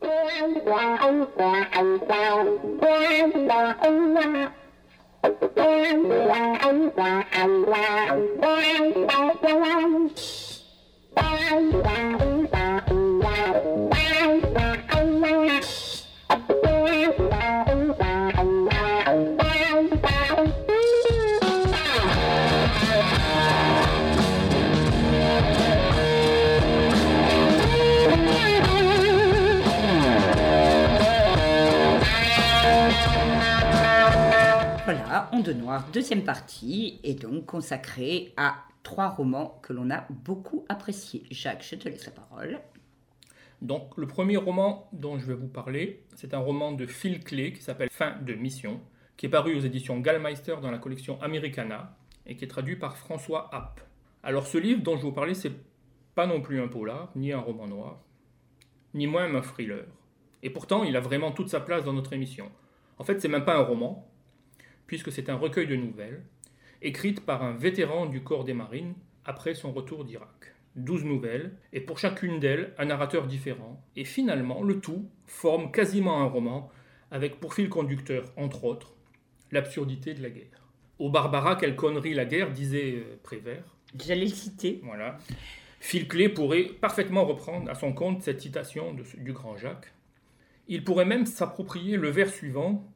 Voilà, Onde Noire, deuxième partie, est donc consacrée à 3 romans que l'on a beaucoup appréciés. Jacques, je te laisse la parole. Donc, le premier roman dont je vais vous parler, c'est un roman de Phil Clay qui s'appelle Fin de mission, qui est paru aux éditions Gallmeister dans la collection Americana et qui est traduit par François Happ. Alors, ce livre dont je vais vous parler, c'est pas non plus un polar, ni un roman noir, ni même un thriller. Et pourtant, il a vraiment toute sa place dans notre émission. En fait, c'est même pas un roman, puisque c'est un recueil de nouvelles, écrites par un vétéran du corps des marines après son retour d'Irak. 12 nouvelles, et pour chacune d'elles, un narrateur différent. Et finalement, le tout forme quasiment un roman, avec pour fil conducteur, entre autres, l'absurdité de la guerre. Au Barbara, quelle connerie la guerre, disait Prévert. J'allais le citer. Voilà. Phil Clay pourrait parfaitement reprendre à son compte cette citation du grand Jacques. Il pourrait même s'approprier le vers suivant.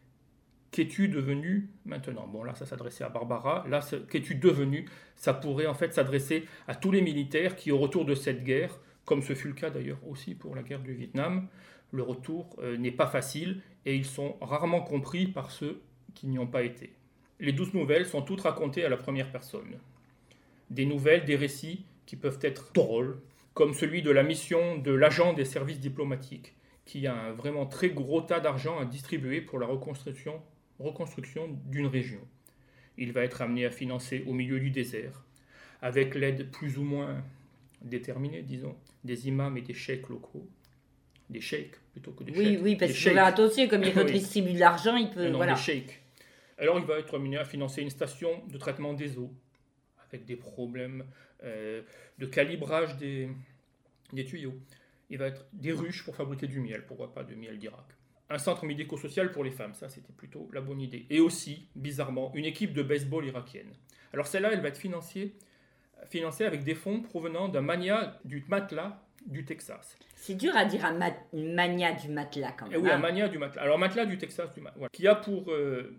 Qu'es-tu devenu maintenant ? Bon, là, ça s'adressait à Barbara. Là, qu'es-tu devenu ? Ça pourrait en fait s'adresser à tous les militaires qui, au retour de cette guerre, comme ce fut le cas d'ailleurs aussi pour la guerre du Vietnam, le retour n'est pas facile et ils sont rarement compris par ceux qui n'y ont pas été. Les 12 nouvelles sont toutes racontées à la première personne. Des nouvelles, des récits qui peuvent être drôles, comme celui de la mission de l'agent des services diplomatiques, qui a un vraiment très gros tas d'argent à distribuer pour la reconstruction d'une région. Il va être amené à financer au milieu du désert, avec l'aide plus ou moins déterminée, disons, des imams et des cheikhs locaux. Des cheikhs plutôt que des cheikhs. Oui, parce qu'il faut faire attention, comme il redistribue de l'argent, il peut... Non, voilà. des cheikhs. Alors il va être amené à financer une station de traitement des eaux, avec des problèmes de calibrage des tuyaux. Il va être des ruches pour fabriquer du miel, pourquoi pas du miel d'Irak. Un centre médico-social pour les femmes, ça c'était plutôt la bonne idée. Et aussi, bizarrement, une équipe de baseball irakienne. Alors celle-là, elle va être financée avec des fonds provenant d'un mania du matelas du Texas. C'est dur à dire un mania du matelas quand même. Et oui, un mania du matelas. Alors matelas du Texas, voilà, qui a pour...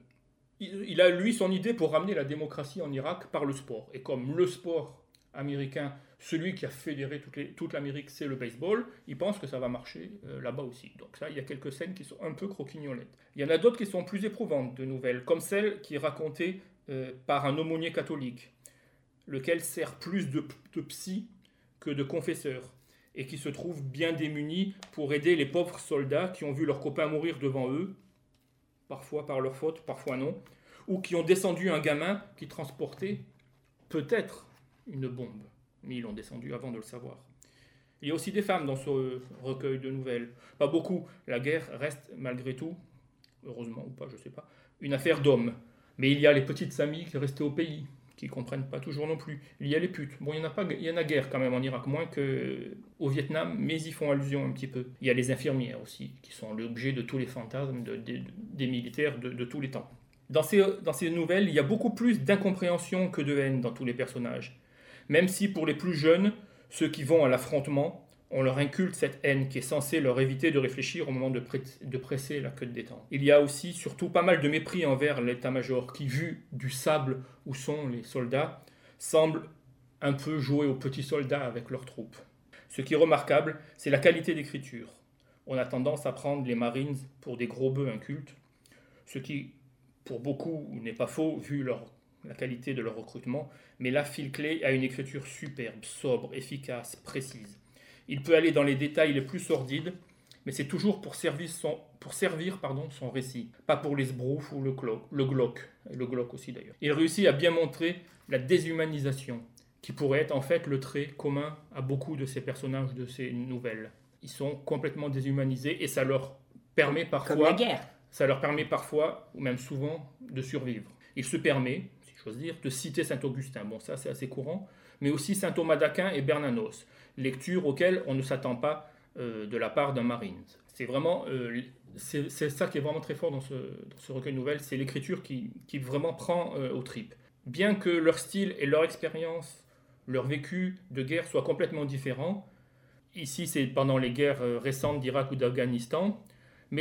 il a lui son idée pour ramener la démocratie en Irak par le sport. Et comme le sport américain, celui qui a fédéré toute l'Amérique, c'est le baseball, il pense que ça va marcher là-bas aussi. Donc ça, il y a quelques scènes qui sont un peu croquignolettes. Il y en a d'autres qui sont plus éprouvantes de nouvelles, comme celle qui est racontée par un aumônier catholique, lequel sert plus de psy que de confesseur, et qui se trouve bien démuni pour aider les pauvres soldats qui ont vu leurs copains mourir devant eux, parfois par leur faute, parfois non, ou qui ont descendu un gamin qui transportait peut-être une bombe. Mais ils l'ont descendu avant de le savoir. Il y a aussi des femmes dans ce recueil de nouvelles. Pas beaucoup. La guerre reste malgré tout, heureusement ou pas, je ne sais pas, une affaire d'hommes. Mais il y a les petites Samies qui restaient au pays, qui ne comprennent pas toujours non plus. Il y a les putes. Bon, il y en a guère quand même en Irak, moins qu'au Vietnam, mais ils font allusion un petit peu. Il y a les infirmières aussi, qui sont l'objet de tous les fantasmes des militaires de tous les temps. Dans ces nouvelles, il y a beaucoup plus d'incompréhension que de haine dans tous les personnages. Même si pour les plus jeunes, ceux qui vont à l'affrontement, on leur inculque cette haine qui est censée leur éviter de réfléchir au moment de presser la queue de détente. Il y a aussi surtout pas mal de mépris envers l'état-major qui, vu du sable où sont les soldats, semble un peu jouer aux petits soldats avec leurs troupes. Ce qui est remarquable, c'est la qualité d'écriture. On a tendance à prendre les Marines pour des gros bœufs incultes, ce qui, pour beaucoup, n'est pas faux vu la qualité de leur recrutement, mais là, Phil Clay a une écriture superbe, sobre, efficace, précise. Il peut aller dans les détails les plus sordides, mais c'est toujours pour servir son récit, pas pour les sbroufs ou le Glock aussi d'ailleurs. Il réussit à bien montrer la déshumanisation, qui pourrait être en fait le trait commun à beaucoup de ces personnages de ces nouvelles. Ils sont complètement déshumanisés et ça leur permet parfois... Comme la guerre. Ça leur permet parfois, ou même souvent, de survivre. Il se permet, si j'ose dire, de citer Saint-Augustin. Bon, ça c'est assez courant, mais aussi saint Thomas d'Aquin et Bernanos, lectures auxquelles on ne s'attend pas de la part d'un marine. C'est vraiment, c'est ça qui est vraiment très fort dans ce recueil de nouvelles, c'est l'écriture qui vraiment prend aux tripes. Bien que leur style et leur expérience, leur vécu de guerre soient complètement différents, ici c'est pendant les guerres récentes d'Irak ou d'Afghanistan, mais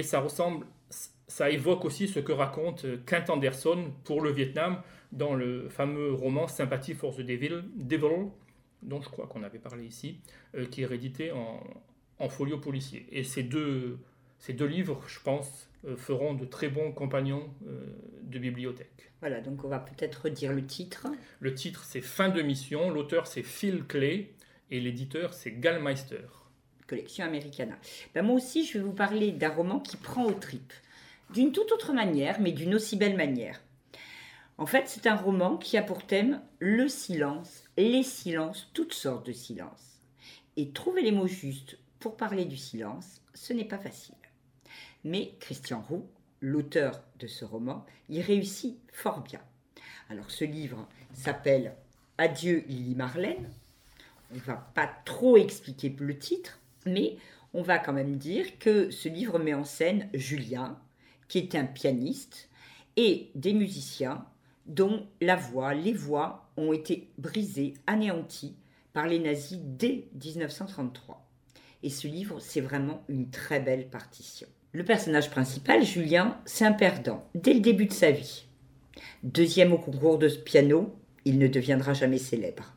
ça évoque aussi ce que raconte Kent Anderson pour le Vietnam dans le fameux roman Sympathy for the Devil, dont je crois qu'on avait parlé ici, qui est réédité en folio policier. Et ces deux livres, je pense, feront de très bons compagnons de bibliothèque. Voilà, donc on va peut-être redire le titre. Le titre, c'est Fin de mission. L'auteur, c'est Phil Clay. Et l'éditeur, c'est Gallmeister. Collection Americana. Moi aussi, je vais vous parler d'un roman qui prend aux tripes. D'une toute autre manière, mais d'une aussi belle manière. En fait, c'est un roman qui a pour thème le silence, les silences, toutes sortes de silences. Et trouver les mots justes pour parler du silence, ce n'est pas facile. Mais Christian Roux, l'auteur de ce roman, y réussit fort bien. Alors ce livre s'appelle Adieu Lily Marlène. On ne va pas trop expliquer le titre, mais on va quand même dire que ce livre met en scène Julien, qui est un pianiste, et des musiciens dont les voix ont été brisées, anéanties par les nazis dès 1933. Et ce livre, c'est vraiment une très belle partition. Le personnage principal, Julien, c'est un perdant, dès le début de sa vie. Deuxième au concours de piano, il ne deviendra jamais célèbre.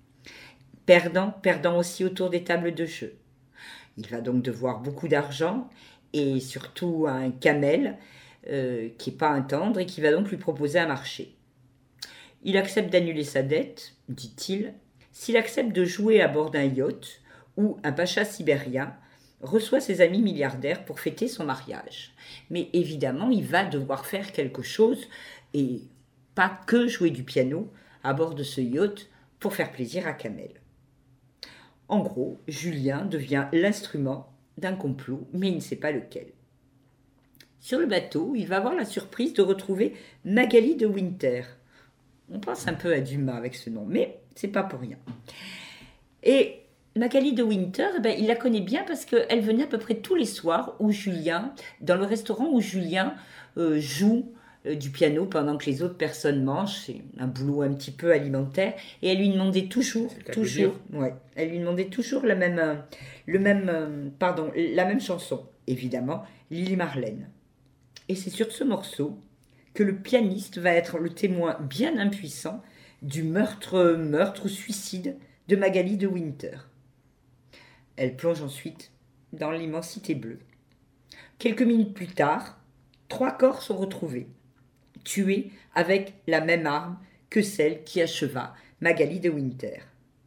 Perdant aussi autour des tables de jeu. Il va donc devoir beaucoup d'argent et surtout un camel qui n'est pas un tendre et qui va donc lui proposer un marché. Il accepte d'annuler sa dette, dit-il, s'il accepte de jouer à bord d'un yacht où un pacha sibérien reçoit ses amis milliardaires pour fêter son mariage. Mais évidemment, il va devoir faire quelque chose et pas que jouer du piano à bord de ce yacht pour faire plaisir à Kamel. En gros, Julien devient l'instrument d'un complot, mais il ne sait pas lequel. Sur le bateau, il va avoir la surprise de retrouver Magali de Winter. On pense un peu à Dumas avec ce nom, mais c'est pas pour rien. Et Magali de Winter, il la connaît bien parce qu'elle venait à peu près tous les soirs dans le restaurant où Julien joue du piano pendant que les autres personnes mangent. C'est un boulot un petit peu alimentaire. Et elle lui demandait toujours la même chanson, évidemment, Lily Marlène. Et c'est sur ce morceau que le pianiste va être le témoin bien impuissant du meurtre-suicide de Magali de Winter. Elle plonge ensuite dans l'immensité bleue. Quelques minutes plus tard, 3 corps sont retrouvés, tués avec la même arme que celle qui acheva Magali de Winter.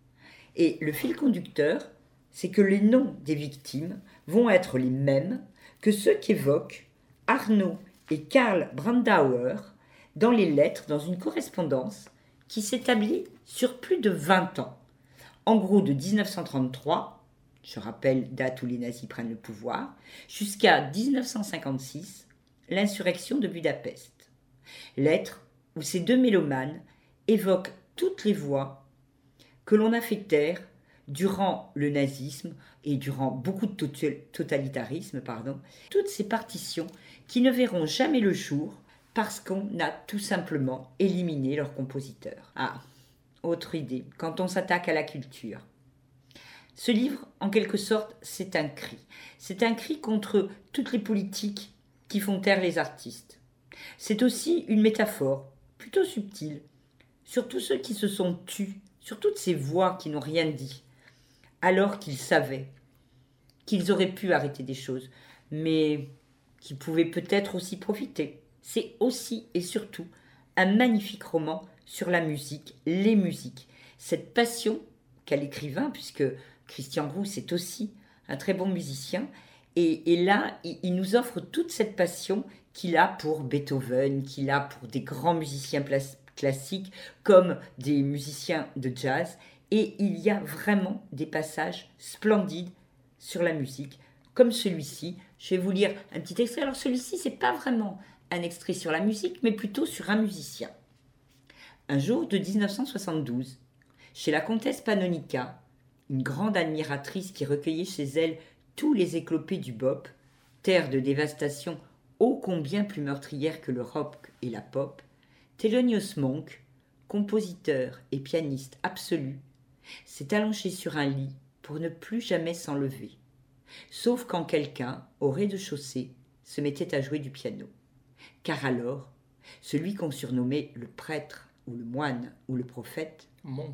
Et le fil conducteur, c'est que les noms des victimes vont être les mêmes que ceux qu'évoquent Arnaud et Karl Brandauer dans les lettres, dans une correspondance qui s'établit sur plus de 20 ans. En gros, de 1933, je rappelle, date où les nazis prennent le pouvoir, jusqu'à 1956, l'insurrection de Budapest. Lettres où ces deux mélomanes évoquent toutes les voix que l'on a fait taire durant le nazisme et durant beaucoup de totalitarisme, toutes ces partitions qui ne verront jamais le jour parce qu'on a tout simplement éliminé leurs compositeurs. Autre idée, quand on s'attaque à la culture. Ce livre, en quelque sorte, c'est un cri. C'est un cri contre toutes les politiques qui font taire les artistes. C'est aussi une métaphore, plutôt subtile, sur tous ceux qui se sont tus, sur toutes ces voix qui n'ont rien dit, alors qu'ils savaient qu'ils auraient pu arrêter des choses, mais qui pouvaient peut-être aussi profiter. C'est aussi et surtout un magnifique roman sur la musique, les musiques, cette passion qu'a l'écrivain, puisque Christian Roux, c'est aussi un très bon musicien, et là, il nous offre toute cette passion qu'il a pour Beethoven, qu'il a pour des grands musiciens classiques, comme des musiciens de jazz, et il y a vraiment des passages splendides sur la musique, comme celui-ci. Je vais vous lire un petit extrait. Alors celui-ci, c'est pas vraiment un extrait sur la musique, mais plutôt sur un musicien. Un jour de 1972, chez la comtesse Pannonica, une grande admiratrice qui recueillait chez elle tous les éclopés du bop, terre de dévastation ô combien plus meurtrière que le rock et la pop, Thelonious Monk, compositeur et pianiste absolu, s'est allongé sur un lit pour ne plus jamais s'enlever, sauf quand quelqu'un, au rez-de-chaussée, se mettait à jouer du piano. Car alors, celui qu'on surnommait le prêtre ou le moine ou le prophète,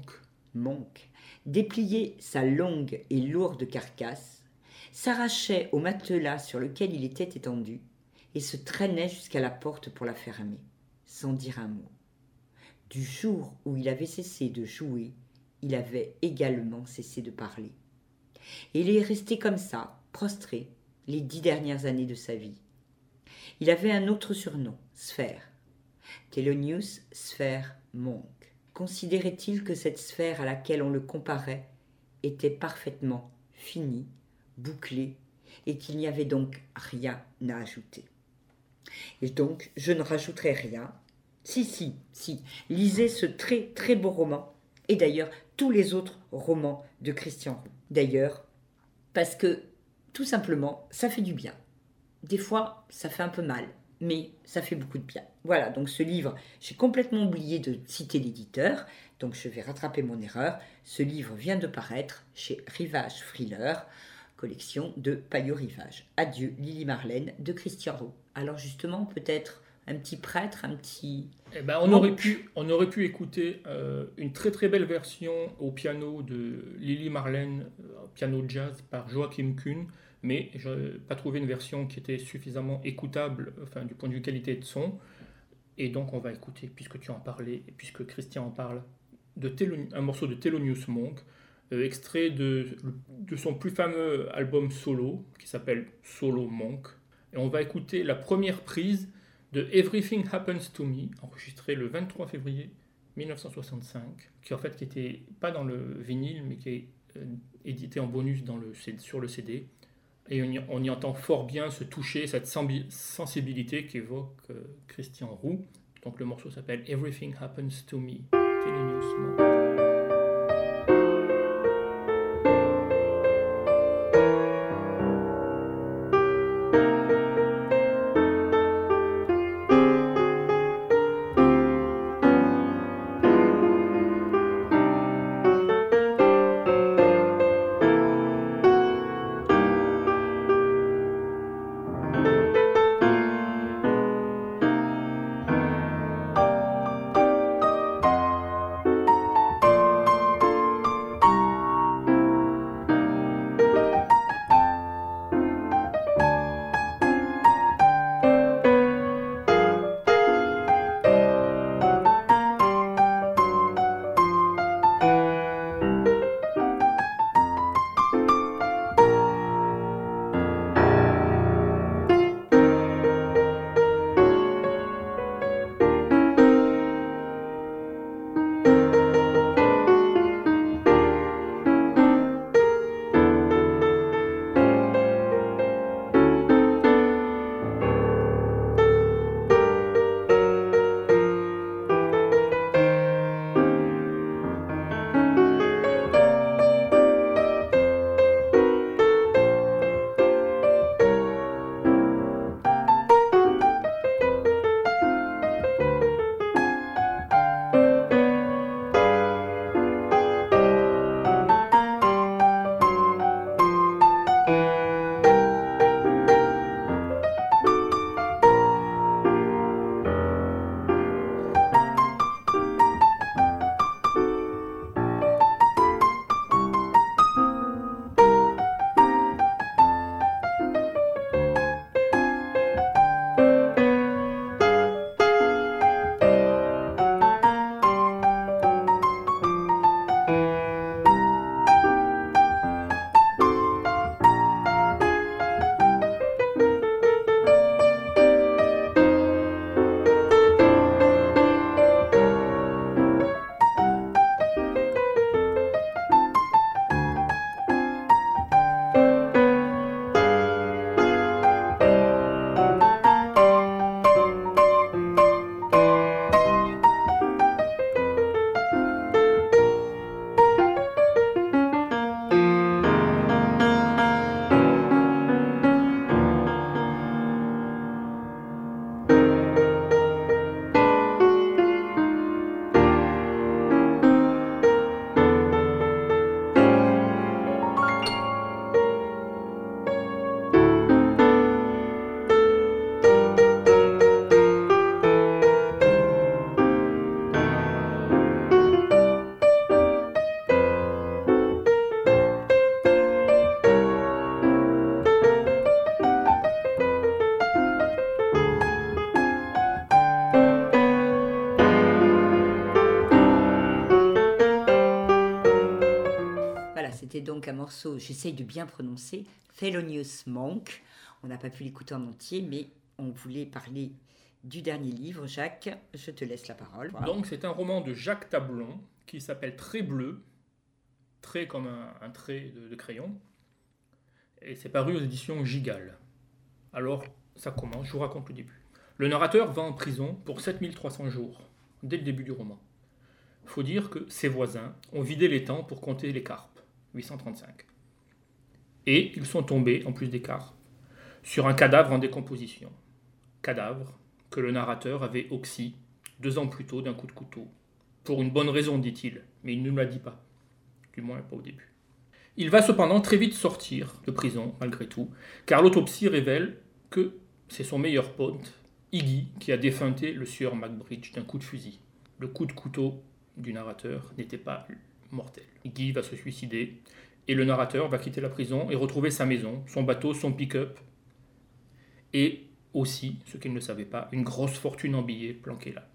Monk, dépliait sa longue et lourde carcasse, s'arrachait au matelas sur lequel il était étendu et se traînait jusqu'à la porte pour la fermer, sans dire un mot. Du jour où il avait cessé de jouer, il avait également cessé de parler. Et il est resté comme ça, prostré, les 10 dernières années de sa vie. Il avait un autre surnom, Sphère. Thelonious Sphère Monk. Considérait-il que cette sphère à laquelle on le comparait était parfaitement finie, bouclée, et qu'il n'y avait donc rien à ajouter. Et donc, je ne rajouterai rien. Si, lisez ce très très beau roman, et d'ailleurs tous les autres romans de Christian Roux. D'ailleurs, parce que, tout simplement, ça fait du bien. Des fois, ça fait un peu mal, mais ça fait beaucoup de bien. Voilà, donc ce livre, j'ai complètement oublié de citer l'éditeur, donc je vais rattraper mon erreur. Ce livre vient de paraître chez Rivage Thriller, collection de Payot Rivage. Adieu, Lily Marlène, de Christian Roux. Alors justement, peut-être un petit prêtre, un petit... on aurait pu écouter une très très belle version au piano de Lily Marlène, piano jazz par Joachim Kuhn, mais je n'ai pas trouvé une version qui était suffisamment écoutable, du point de vue qualité de son. Et donc on va écouter, puisque tu en parlais, et puisque Christian en parle, un morceau de Thelonious Monk, extrait de son plus fameux album solo, qui s'appelle Solo Monk. Et on va écouter la première prise de Everything Happens to Me, enregistrée le 23 février 1965, qui était pas dans le vinyle, mais qui est édité en bonus sur le CD. Et on y entend fort bien ce toucher, cette sensibilité qu'évoque Christian Roux. Donc le morceau s'appelle Everything Happens to Me, Thelonious Monk. c'était donc un morceau, j'essaye de bien prononcer, Thelonious Monk. On n'a pas pu l'écouter en entier, mais on voulait parler du dernier livre. Jacques, je te laisse la parole. Voilà. Donc c'est un roman de Jacques Tablon qui s'appelle Trait bleu, trait comme un trait de crayon, et c'est paru aux éditions Gigal. Alors ça commence, je vous raconte le début. Le narrateur va en prison pour 7300 jours, dès le début du roman. Il faut dire que ses voisins ont vidé l'étang pour compter les carpes, 835. Et ils sont tombés, en plus des carpes, sur un cadavre en décomposition. Cadavre que le narrateur avait oxy 2 ans plus tôt d'un coup de couteau. Pour une bonne raison, dit-il, mais il ne nous l'a dit pas. Du moins, pas au début. Il va cependant très vite sortir de prison, malgré tout, car l'autopsie révèle que c'est son meilleur pote, Iggy, qui a défunté le sieur McBridge d'un coup de fusil. Le coup de couteau du narrateur n'était pas mortel. Iggy va se suicider, et le narrateur va quitter la prison et retrouver sa maison, son bateau, son pick-up, et aussi, ce qu'il ne savait pas, une grosse fortune en billets planquée là.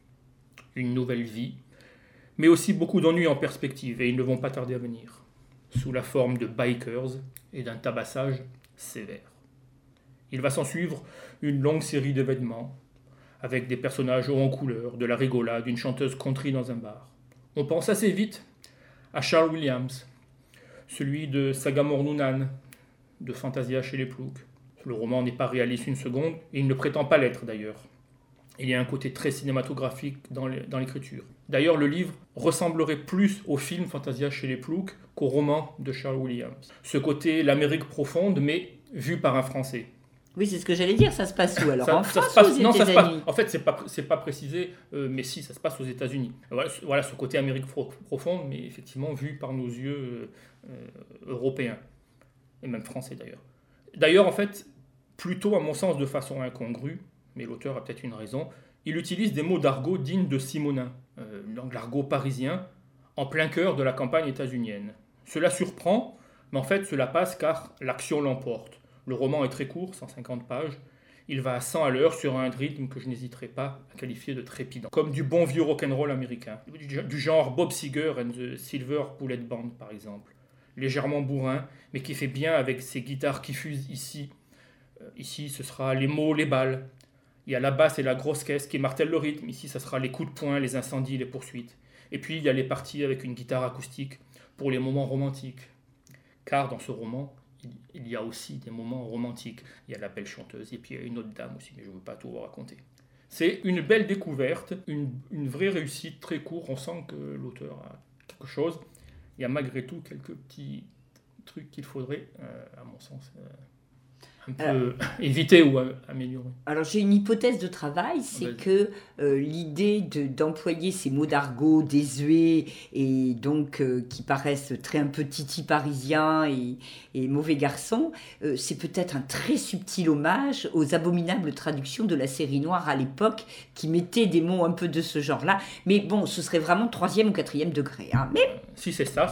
Une nouvelle vie, mais aussi beaucoup d'ennuis en perspective, et ils ne vont pas tarder à venir, sous la forme de bikers et d'un tabassage sévère. Il va s'en suivre une longue série d'événements, avec des personnages hauts en couleur, de la rigolade, une chanteuse country dans un bar. On pense assez vite à Charles Williams, celui de Sagamore Noonan, de Fantasia chez les Ploucs. Le roman n'est pas réaliste une seconde, et il ne prétend pas l'être d'ailleurs. Il y a un côté très cinématographique dans l'écriture. D'ailleurs, le livre ressemblerait plus au film Fantasia chez les Ploucs qu'au roman de Charles Williams. Ce côté, l'Amérique profonde, mais vu par un Français. Oui, c'est ce que j'allais dire, ça se passe où alors? En France ou aux États-Unis? Non, ça se passe. En fait, c'est pas précisé, mais si, ça se passe aux États-Unis. Voilà ce côté Amérique profonde, mais effectivement vu par nos yeux européens, et même français d'ailleurs. D'ailleurs, en fait, plutôt à mon sens de façon incongrue, mais l'auteur a peut-être une raison, il utilise des mots d'argot dignes de Simonin, l'argot parisien, en plein cœur de la campagne états-unienne. Cela surprend, mais en fait cela passe car l'action l'emporte. Le roman est très court, 150 pages, il va à 100 à l'heure sur un rythme que je n'hésiterai pas à qualifier de trépidant. Comme du bon vieux rock'n'roll américain, du genre Bob Seger and the Silver Bullet Band par exemple. Légèrement bourrin, mais qui fait bien avec ses guitares qui fusent ici. Ici, ce sera les mots, les balles. Il y a la basse et la grosse caisse qui martèlent le rythme. Ici, ça sera les coups de poing, les incendies, les poursuites. Et puis, il y a les parties avec une guitare acoustique pour les moments romantiques. Car dans ce roman, il y a aussi des moments romantiques. Il y a la belle chanteuse et puis il y a une autre dame aussi, mais je ne veux pas tout vous raconter. C'est une belle découverte, une vraie réussite, très court. On sent que l'auteur a quelque chose. Il y a malgré tout quelques petits trucs qu'il faudrait, à mon sens, un peu éviter ou améliorer. Alors j'ai une hypothèse de travail, c'est que l'idée d'employer ces mots d'argot désuets et donc qui paraissent un peu titi parisien et mauvais garçon, c'est peut-être un très subtil hommage aux abominables traductions de la série noire à l'époque qui mettaient des mots un peu de ce genre-là. Mais bon, ce serait vraiment 3e ou 4e degré. Hein. Mais si c'est ça,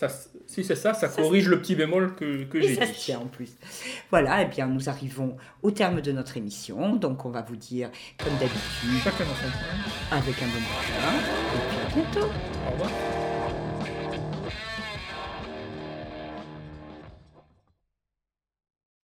ça corrige le petit bémol que j'ai dit. Ça se tient en plus. Voilà, et bien nous arrivons au terme de notre émission. Donc on va vous dire, comme d'habitude, chacun dans son coin, avec un bon matin, et puis à bientôt. Au revoir.